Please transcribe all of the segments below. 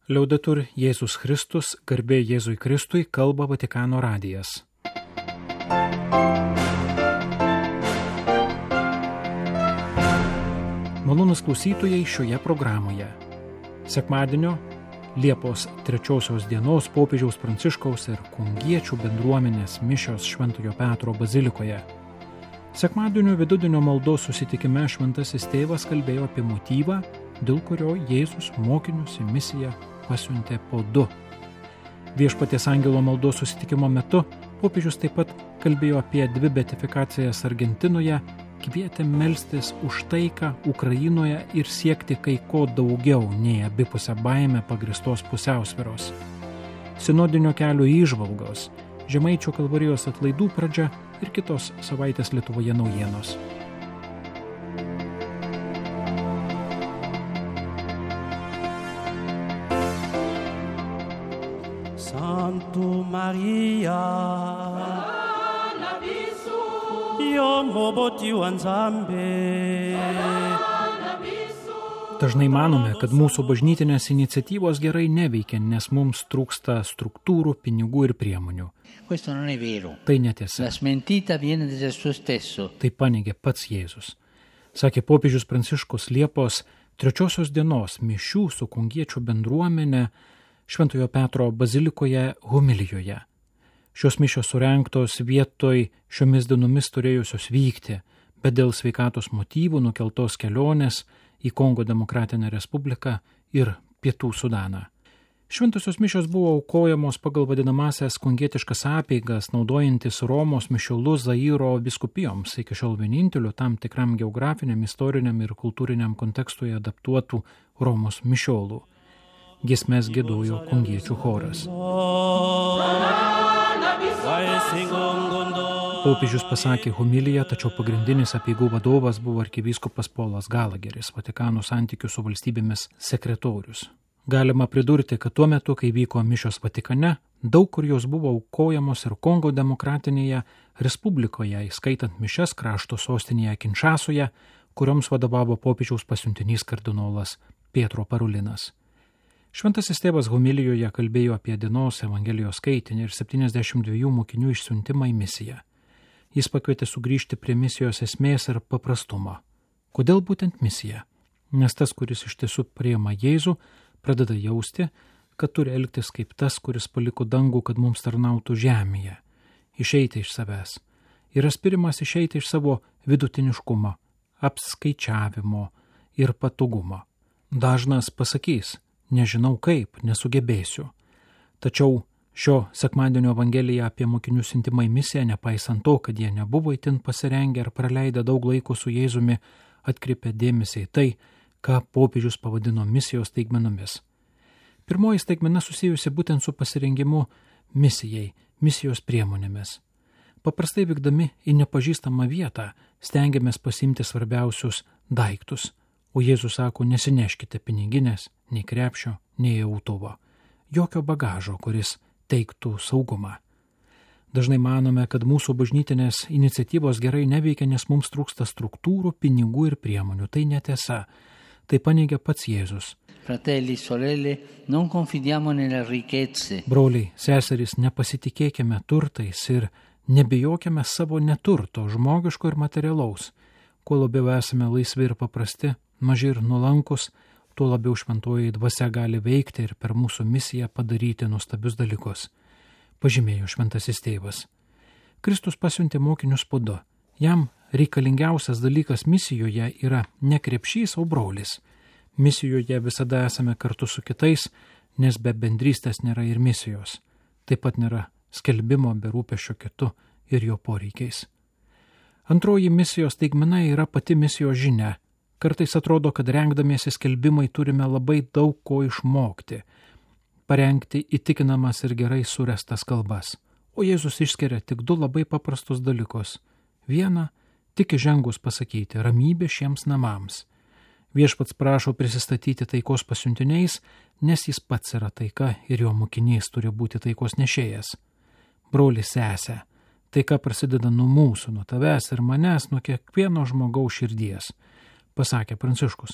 Liaudetur Jėzus Kristus, garbė Jėzui Kristui, kalba Vatikano radijas. Malonūs klausytojai šioje programoje. Sekmadienio, Liepos 3 dienos popiežiaus Pranciškaus ir kungiečių bendruomenės mišios Šventojo Petro bazilikoje. Sekmadienio vidudienio maldos susitikime Šventasis Tėvas kalbėjo apie motyvą, dėl kurio Jėzus mokinius į misiją pasiuntė po 2. Viešpaties angelo maldos susitikimo metu popiežius taip pat kalbėjo apie 2 beatifikacijas Argentinoje, kvietė melstis už taiką Ukrainoje ir siekti kai ko daugiau nei abipusę baimę pagristos pusiausvyros. Sinodinio kelio įžvalgos, Žemaičio Kalvarijos atlaidų pradžia ir kitos savaitės Lietuvoje naujienos. Santu Maria, Yongobotiwa Nzambe. Dažnai manome, kad mūsų bažnytinės iniciatyvos gerai neveikia, nes mums trūksta struktūrų, pinigų ir priemonių. Questo non è vero. Tai netiesa. La smentita viene da Gesù stesso. Tai paneigė pats Jėzus. Sakė popiežius Pranciškus Liepos 3 dienos mišių su kungiečių bendruomenė Šventojo Petro bazilikoje homilijoje. Šios mišios surengtos vietoj šiomis dienomis turėjusios vykti, bet dėl sveikatos motyvų nukeltos kelionės į Kongo Demokratinę Respubliką ir Pietų Sudaną. Šventosios mišios buvo aukojamos pagal vadinamąsias kungietiškas apeigas, naudojantis Romos mišiolų Zairo vyskupijoms, iki šiol vieninteliu tam tikram geografiniam, istoriniam ir kultūriniam kontekstui adaptuotų Romos mišiolų. Giesmes giedojo kungiečių choras. Popiežius pasakė homiliją, tačiau pagrindinis apeigų vadovas buvo arkivyskupas Polas Galageris, Vatikano santykių su valstybėmis sekretorius. Galima pridurti, kad tuo metu, kai vyko mišios Vatikane, daug kur jos buvo aukojamos ir Kongo Demokratinėje Respublikoje, įskaitant mišias krašto sostinėje Kinšasoje, kurioms vadovavo popiežiaus pasiuntinys kardinolas Pietro Parulinas. Šventasis Tėvas homilijoje kalbėjo apie dienos Evangelijos skaitinį ir 72 mokinių išsiuntimą į misiją. Jis pakvietė sugrįžti prie misijos esmės ir paprastumo. Kodėl būtent misija? Nes tas, kuris iš tiesų priima Jėzų, pradeda jausti, kad turi elgtis kaip tas, kuris paliko dangų, kad mums tarnautų žemėje. Išeiti iš savęs. Yra spirimas išeiti iš savo vidutiniškumo, apskaičiavimo ir patogumo. Dažnas pasakys, nežinau kaip, nesugebėsiu. Tačiau šio sekmadienio Evangelija apie mokinių siuntimą į misiją, nepaisant to, kad jie nebuvo itin pasirengę ar praleidę daug laiko su Jėzumi, atkreipė dėmesį į tai, ką popiežius pavadino misijos staigmenomis. Pirmoji staigmena susijusi būtent su pasirengimu misijai, misijos priemonėmis. Paprastai vykdami į nepažįstamą vietą stengiamės pasiimti svarbiausius daiktus, o Jėzus sako, nesineškite piniginės, nei krepšio, nei autovo. Jokio bagažo, kuris teiktų saugumą. Dažnai manome, kad mūsų bažnytinės iniciatyvos gerai neveikia, nes mums trūksta struktūrų, pinigų ir priemonių. Tai netiesa. Tai paneigia pats Jėzus. Fratelli, sorelle, non confidiamo nelle ricchezze. Broliai, seserys, nepasitikėkime turtais ir nebijokime savo neturto, žmogiško ir materialaus. Kuo labiau esame laisvi ir paprasti, maži ir nuolankus, tuo labiau šventoji dvasia gali veikti ir per mūsų misiją padaryti nuostabius dalykus, pažymėjo Šventasis Tėvas. Kristus pasiuntė mokinius po 2. Jam reikalingiausias dalykas misijoje yra ne krepšys, o brolis. Misijoje visada esame kartu su kitais, nes be bendrystės nėra ir misijos. Taip pat nėra skelbimo be rūpesčio kitu ir jo poreikiais. Antroji misijos staigmena yra pati misijos žinia. Kartais atrodo, kad rengdamiesi skelbimai turime labai daug ko išmokti, parengti įtikinamas ir gerai surestas kalbas. O Jėzus išskiria tik 2 labai paprastus dalykus. Vieną, tik įžengus pasakyti, ramybė šiems namams. Viešpats prašo prisistatyti taikos pasiuntiniais, nes jis pats yra taika ir jo mokinys turi būti taikos nešėjas. Broli, sesė, taika prasideda nuo mūsų, nuo tavęs ir manęs, nuo kiekvieno žmogaus širdies. Pasakė Pranciškus,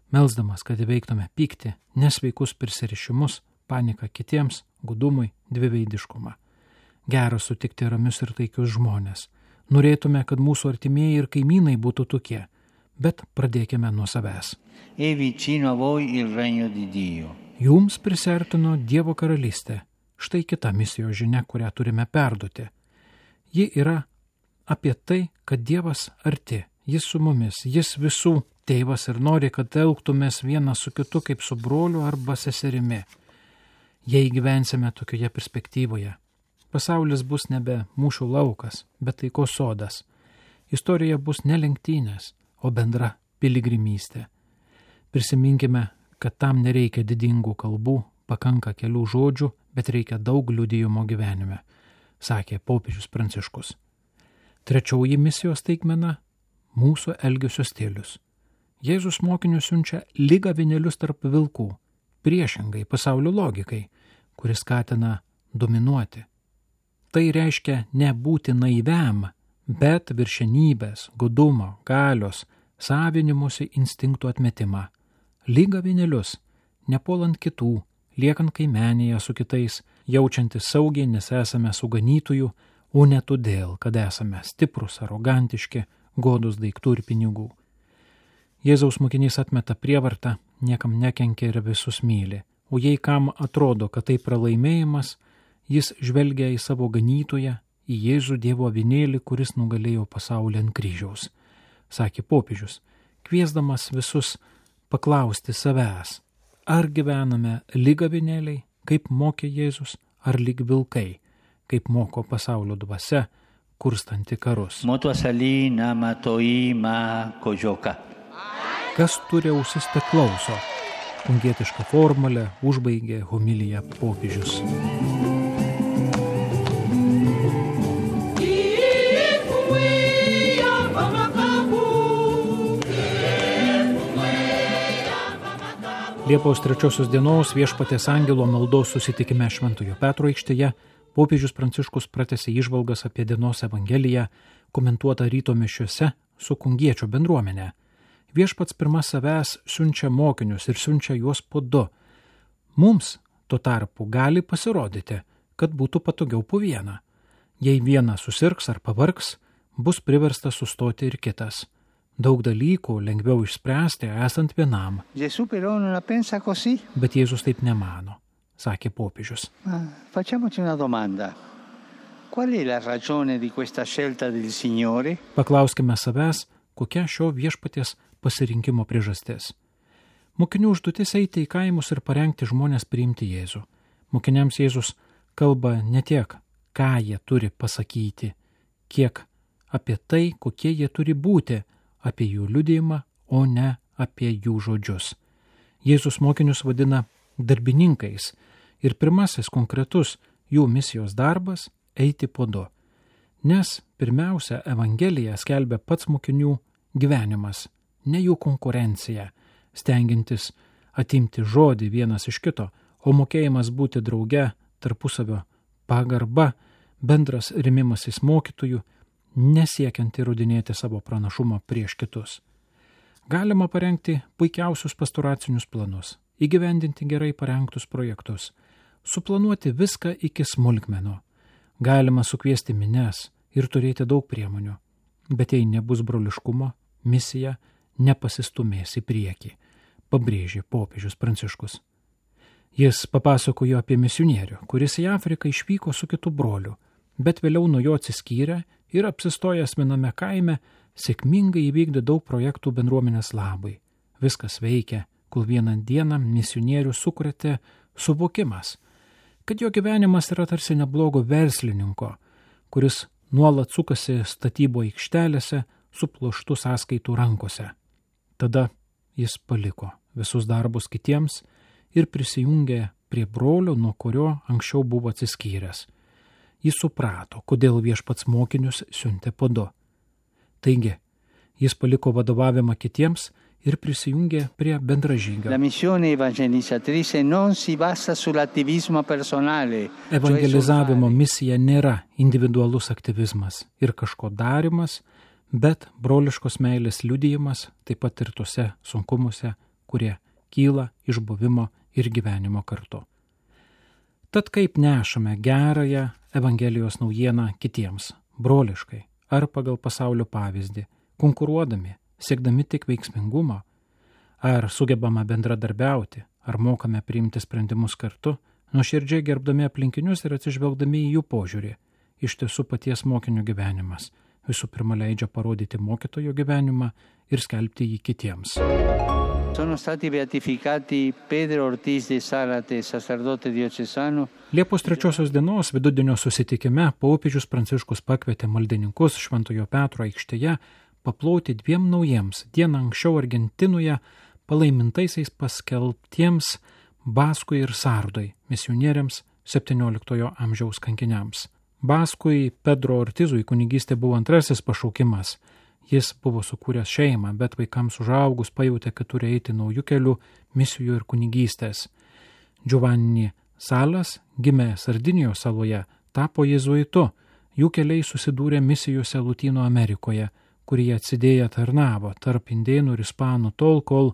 melsdamas, kad įveiktume pyktį, nesveikus prisirišimus, paniką kitiems, gudumui, dviveidiškumą. Gera sutikti ramius ir taikius žmonės. Norėtume, kad mūsų artimieji ir kaimynai būtų tokie, bet pradėkime nuo savęs. È vicino a voi il regno di Dio. Jums prisertino Dievo karalystė. Štai kita misijos žinia, kurią turime perduoti. Ji yra apie tai, kad Dievas arti, Jis su mumis, Jis visų tėvas ir nori, kad elgtumės vienas su kitu kaip su broliu arba seserimi. Jei gyvensime tokioje perspektyvoje, pasaulis bus nebe mūšių laukas, bet taikos sodas. Istorija bus ne lenktynės, o bendra piligrimystė. Prisiminkime, kad tam nereikia didingų kalbų, pakanka kelių žodžių, bet reikia daug liudijimo gyvenime, sakė popiežius Pranciškus. Trečioji misijos staigmena – mūsų elgesio stilius. Jėzus mokinius siunčia lyg avinėlius tarp vilkų, priešingai pasaulio logikai, kuris skatina dominuoti. Tai reiškia nebūti naiviam, bet viršenybės, godumo, galios, savinimusi instinktų atmetimą. Lyg avinėlius, nepuolant kitų, liekant kaimenėje su kitais, jaučiantis saugiai, nes esame suganytojų, o ne todėl, kad esame stiprus, arogantiški, godus daiktų ir pinigų. Jėzaus mokinys atmeta prievartą, niekam nekenkia ir visus myli, o jei kam atrodo, kad tai pralaimėjimas, jis žvelgia į savo ganytoją, į Jėzų Dievo avinėlį, kuris nugalėjo pasaulį ant kryžiaus, sakė popiežius, kviesdamas visus paklausti savęs, ar gyvename lyg avinėliai, kaip mokė Jėzus, ar lyg vilkai, kaip moko pasaulio dvasia, kurstanti karus. Kas turi ausis, te klauso. Kungietišką formulę užbaigė homiliją popiežius. Liepos 3 dienos Viešpaties angelo maldos susitikime Šventojo Petro aikštėje popiežius Pranciškus pratęsė įžvalgas apie dienos evangeliją, komentuotą ryto mišiose su kungiečio bendruomenė. Viešpats pirma savęs siunčia mokinius ir siunčia juos po 2. Mums tuo tarpu gali pasirodyti, kad būtų patogiau po vieną. Jei vienas susirgs ar pavargs, bus priverstas sustoti ir kitas. Daug dalykų lengviau išspręsti esant vienam. Bet Jėzus taip nemano, sakė popiežius. Facciamoci una domanda. Qual è la ragione di questa scelta del Signore? Paklauskime savęs, kokia šio viešpaties pasirinkimo priežastis. Mokinių užduotis eiti į kaimus ir parengti žmonės priimti Jėzų. Mokiniams Jėzus kalba ne tiek, ką jie turi pasakyti, kiek apie tai, kokie jie turi būti, apie jų liudijimą, o ne apie jų žodžius. Jėzus mokinius vadina darbininkais ir pirmasis konkretus jų misijos darbas – eiti po 2. Nes pirmiausia, Evangelija skelbia pats mokinių gyvenimas, ne jų konkurencija, stengiantis atimti žodį vienas iš kito, o mokėjimas būti drauge, tarpusavio pagarba, bendras rėmimasis mokytojų, nesiekiant įrodinėti savo pranašumą prieš kitus. Galima parengti puikiausius pastoracinius planus, įgyvendinti gerai parengtus projektus, suplanuoti viską iki smulkmenų. Galima sukviesti minias ir turėti daug priemonių, bet jei nebus broliškumo, misija nepasistumės į priekį, pabrėžė popiežius Pranciškus. Jis papasakojo apie misionierių, kuris į Afriką išvyko su kitu broliu, bet vėliau nuo jo atsiskyrė ir apsistojęs viename kaime, sėkmingai įvykdė daug projektų bendruomenės labai. Viskas veikia, kol vieną dieną misionierių sukrėtė suvokimas, kad jo gyvenimas yra tarsi neblogo verslininko, kuris nuolat sukasi statybo aikštelėse su pluoštu sąskaitų rankose. Tada jis paliko visus darbus kitiems ir prisijungė prie brolio, nuo kurio anksčiau buvo atsiskyręs. Jis suprato, kodėl viešpats mokinius siuntė po 2. Taigi, jis paliko vadovavimą kitiems ir prisijungė prie bendražygio. La missione evangelizzatrice non si basa sull'attivismo personale. Evangelizavimo misija nėra individualus aktyvizmas ir kažko darimas, bet broliškos meilės liudijimas, taip pat ir tuose sunkumuose, kurie kyla iš buvimo ir gyvenimo kartu. Tad kaip nešame gerąją Evangelijos naujieną kitiems, broliškai ar pagal pasaulio pavyzdį, konkuruodami, siekdami tik veiksmingumo, ar sugebame bendradarbiauti, ar mokame priimti sprendimus kartu, nuoširdžiai gerbdami aplinkinius ir atsižvelgdami į jų požiūrį. Iš tiesų paties mokinio gyvenimas visų pirma leidžia parodyti mokytojo gyvenimą ir skelbti jį kitiems. Sono stati beatificati Pedro Ortiz de Zárate, sacerdote diocesano. Liepos 3 dienos vidudienio susitikime popiežius Pranciškus pakvietė maldininkus Šventojo Petro aikštėje paploti 2 naujiems dieną anksčiau Argentinoje palaimintaisiais paskelbtiems Baskui ir Sardui, misionieriams 17 amžiaus kankiniams. Baskui Pedro Ortizui kunigystė buvo antrasis pašaukimas. Jis buvo sukūręs šeimą, bet vaikams užaugus pajautė, kad turi eiti naujų kelių misijų ir kunigystės. Giovanni Salas, gimė Sardinijos saloje, tapo jėzuitu. Jų keliai susidūrė misijose Lotynų Amerikoje, kurie atsidėję tarnavo tarp indėnų ir ispanų tol, kol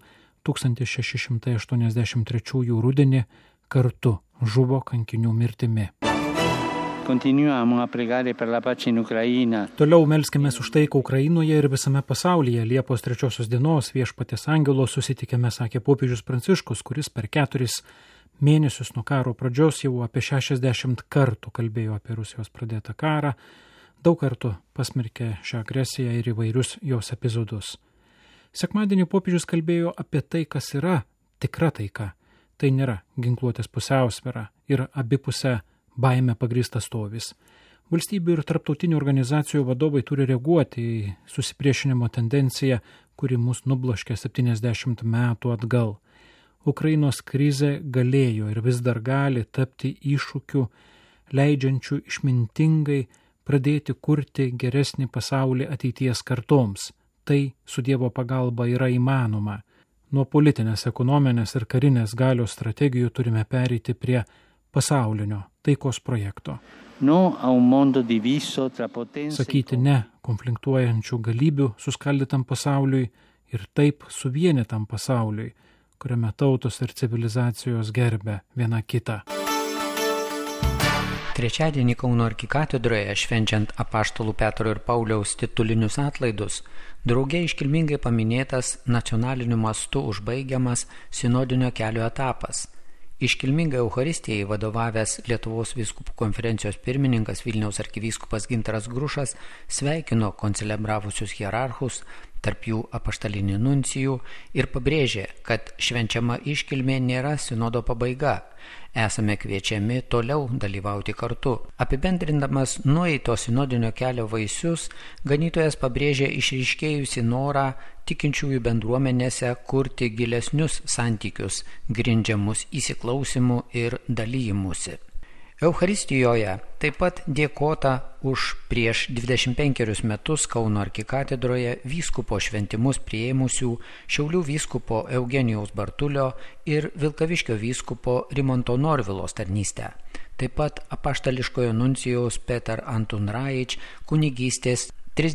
1683 rudenį kartu žuvo kankinių mirtimi. Continuiamo a pregare per la pace in Ucraina. Toliau melskimės už taiką Ukrainoje ir visame pasaulyje. Liepos 3 dienos Viešpaties angelo susitikime sakė popiežius Pranciškus, kuris per 4 mėnesius nuo karo pradžios jau apie 60 kartų kalbėjo apie Rusijos pradėtą karą, daug kartų pasmerkė šią agresiją ir įvairius jos epizodus. Sekmadienį popiežius kalbėjo apie tai, kas yra tikra taika. Tai nėra ginkluotės pusiausvyra ir abipusė baime pagrįstas stovis. Valstybių ir tarptautinių organizacijų vadovai turi reaguoti į susipriešinimo tendenciją, kuri mus nubloškė 70 metų atgal. Ukrainos krizė galėjo ir vis dar gali tapti iššūkiu, leidžiančiu išmintingai pradėti kurti geresnį pasaulį ateities kartoms. Tai su Dievo pagalba yra įmanoma. Nuo politinės, ekonominės ir karinės galios strategijų turime pereiti prie pasaulinio taikos projekto. No a un mondo diviso tra potenze. Sakyti ne konfliktuojančių galybių suskaldytam pasauliui ir taip suvienytam pasauliui, kuriame tautos ir civilizacijos gerbia viena kitą. Trečiadienį Kauno arkikatedroje, švenčiant apaštalų Petro ir Pauliaus titulinius atlaidus, drauge iškilmingai paminėtas nacionaliniu mastu užbaigiamas sinodinio kelio etapas. Iškilmingai Eucharistijai vadovavęs Lietuvos vyskupų konferencijos pirmininkas Vilniaus arkivyskupas Gintaras Grušas sveikino koncelebravusius hierarchus, tarp jų apaštalinį nuncijų, ir pabrėžė, kad švenčiama iškilmė nėra sinodo pabaiga. Esame kviečiami toliau dalyvauti kartu. Apibendrindamas nueito sinodinio kelio vaisius, ganytojas pabrėžė išryškėjusi norą tikinčiųjų bendruomenėse kurti gilesnius santykius, grindžiamus įsiklausimu ir dalyjimusi. Eucharistijoje taip pat dėkota už prieš 25 metus Kauno arkikatedroje vyskupo šventimus priėmusių Šiaulių vyskupo Eugenijaus Bartulio ir Vilkaviškio vyskupo Rimanto Norvilos tarnystę. Taip pat apaštališkojo nuncijaus Petar Antun Raič kunigystės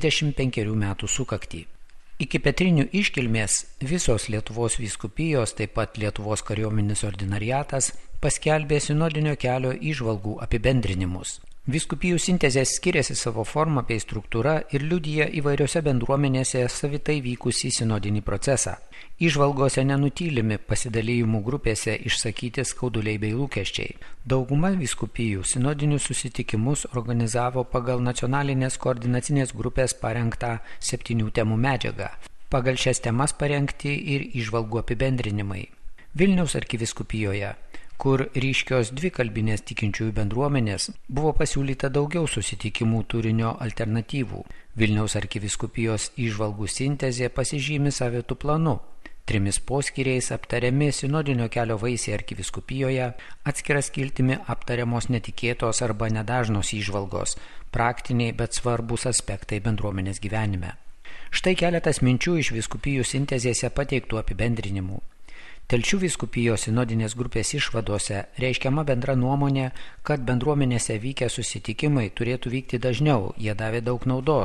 35 metų sukaktį. Iki petrinių iškilmės visos Lietuvos vyskupijos, taip pat Lietuvos kariuomenės ordinariatas, paskelbė sinodinio kelio įžvalgų apibendrinimus. Vyskupijų sintezės skiriasi savo forma bei struktūra ir liudija įvairiose bendruomenėse savitai vykusį sinodinį procesą. Įžvalgose nenutylimi pasidalijimų grupėse išsakyti skauduliai bei lūkesčiai. Dauguma vyskupijų sinodinius susitikimus organizavo pagal nacionalinės koordinacinės grupės parengtą 7 temų medžiagą. Pagal šias temas parengti ir įžvalgų apibendrinimai. Vilniaus arkivyskupijoje, kur ryškios dvikalbinės tikinčiųjų bendruomenės, buvo pasiūlyta daugiau susitikimų turinio alternatyvų. Vilniaus arkivyskupijos įžvalgų sintezė pasižymi savitu planu. 3 poskyriais aptariami sinodinio kelio vaisiai arkivyskupijoje, atskira skiltimi aptariamos netikėtos arba nedažnos įžvalgos, praktiniai, bet svarbus aspektai bendruomenės gyvenime. Štai keletas minčių iš vyskupijų sintezėse pateiktų apibendrinimų. Telšių vyskupijos sinodinės grupės išvadose reiškiama bendra nuomonė, kad bendruomenėse vykę susitikimai turėtų vykti dažniau, jie davė daug naudos.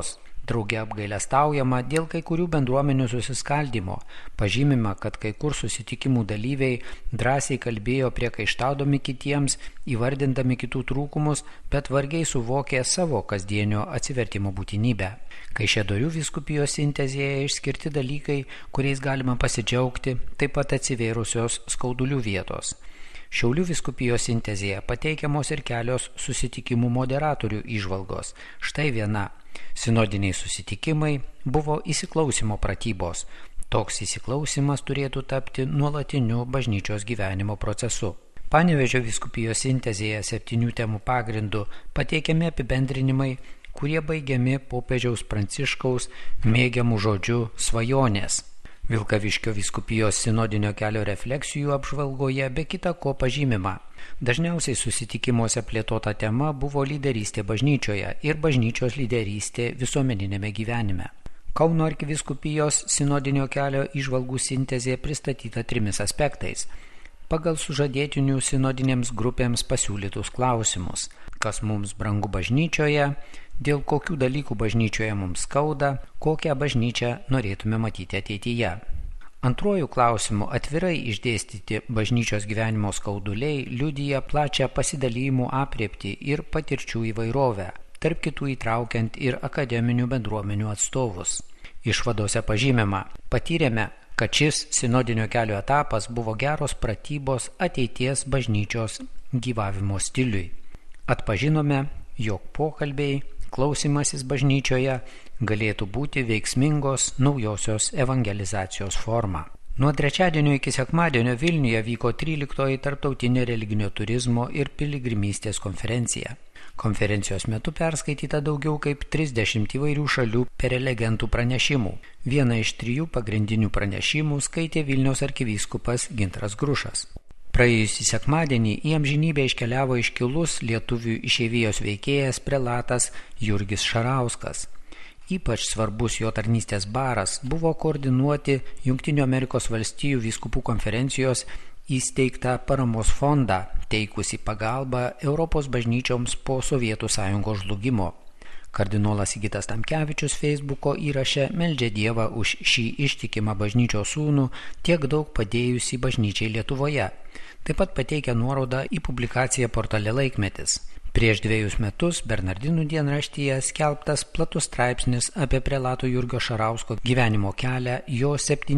Drauge apgailestaujama dėl kai kurių bendruomenių susiskaldymo. Pažymima, kad kai kur susitikimų dalyviai drąsiai kalbėjo priekaištaudami kitiems, įvardindami kitų trūkumus, bet vargiai suvokė savo kasdienio atsivertimo būtinybę. Kaišiadorių vyskupijos sintezėje išskirti dalykai, kuriais galima pasidžiaugti, taip pat atsivėrusios skaudulių vietos. Šiaulių vyskupijos sintezėje pateikiamos ir kelios susitikimų moderatorių įžvalgos. Štai viena. Sinodiniai susitikimai buvo įsiklausimo pratybos. Toks įsiklausimas turėtų tapti nuolatiniu bažnyčios gyvenimo procesu. Panevėžio vyskupijos sintezėje 7 temų pagrindų pateikiami apibendrinimai, kurie baigiami popiežiaus Pranciškaus mėgiamų žodžiu svajonės. Vilkaviškio vyskupijos sinodinio kelio refleksijų apžvalgoje be kita ko pažymima. Dažniausiai susitikimuose plėtota tema buvo lyderystė bažnyčioje ir bažnyčios lyderystė visuomeninėme gyvenime. Kauno arkivyskupijos sinodinio kelio įžvalgų sintezė pristatyta 3 aspektais. Pagal sužadėtinių sinodinėms grupėms pasiūlytus klausimus. Kas mums brangu bažnyčioje, dėl kokių dalykų bažnyčioje mums skauda, kokią bažnyčią norėtume matyti ateityje. Antruoju klausimu atvirai išdėstyti bažnyčios gyvenimo skauduliai liudija plačią pasidalymų aprėptį ir patirčių įvairovę, tarp kitų įtraukiant ir akademinių bendruomenių atstovus. Išvadose pažymima, patyrėme, kad šis sinodinio kelio etapas buvo geros pratybos ateities bažnyčios gyvavimo stiliui. Atpažinome, jog pokalbiai, klausimasis bažnyčioje galėtų būti veiksmingos naujosios evangelizacijos forma. Nuo trečiadienio iki sekmadienio Vilniuje vyko 13 tarptautinė religinio turizmo ir piligrimystės konferencija. Konferencijos metu perskaityta daugiau kaip 30 įvairių šalių prelegentų pranešimų. Vieną iš 3 pagrindinių pranešimų skaitė Vilniaus arkivyskupas Gintaras Grušas. Praėjusį sekmadienį į amžinybę iškeliavo iškilus lietuvių išeivijos veikėjas prelatas Jurgis Šarauskas. Ypač svarbus jo tarnystės baras buvo koordinuoti Jungtinių Amerikos valstijų vyskupų konferencijos įsteigtą paramos fondą, teikusi pagalbą Europos bažnyčioms po Sovietų sąjungos žlugimo. Kardinolas Sigitas Tamkevičius Facebooko įraše meldžia Dievą už šį ištikimą bažnyčios sūnų, tiek daug padėjusi bažnyčiai Lietuvoje. Taip pat pateikia nuorodą į publikaciją portale Laikmetis. Prieš 2 metus Bernardinų dienraštyje skelbtas platus straipsnis apie prelato Jurgio Šarausko gyvenimo kelią jo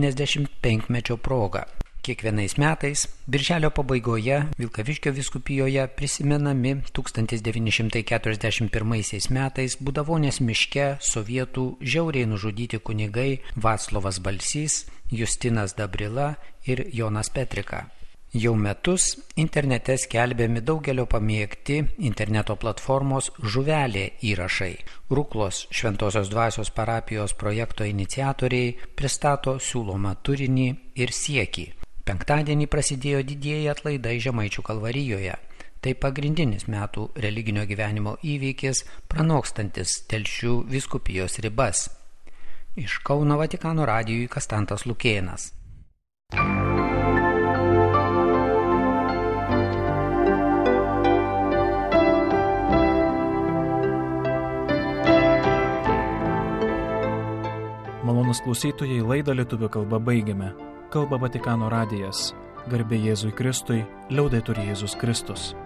75-mečio proga. Kiekvienais metais, birželio pabaigoje, Vilkaviškio vyskupijoje prisimenami 1941 metais Budavonės miške sovietų žiauriai nužudyti kunigai Vaclovas Balsys, Justinas Dabrila ir Jonas Petrika. Jau metus internete skelbiami daugelio pamėgti interneto platformos Žuvelė įrašai. Ruklos Šventosios dvasios parapijos projekto iniciatoriai pristato siūlomą turinį ir siekį. Penktadienį prasidėjo didieji atlaidai Žemaičių Kalvarijoje. Tai pagrindinis metų religinio gyvenimo įvykis, pranokstantis Telšių vyskupijos ribas. Iš Kauno Vatikano radijui Kastantas Lukėnas. Malonūs klausytojai, laidą lietuvių kalba baigiame. Kalba Vatikano radijas. Garbė Jėzui Kristui, liaudetur Jėzus Kristus.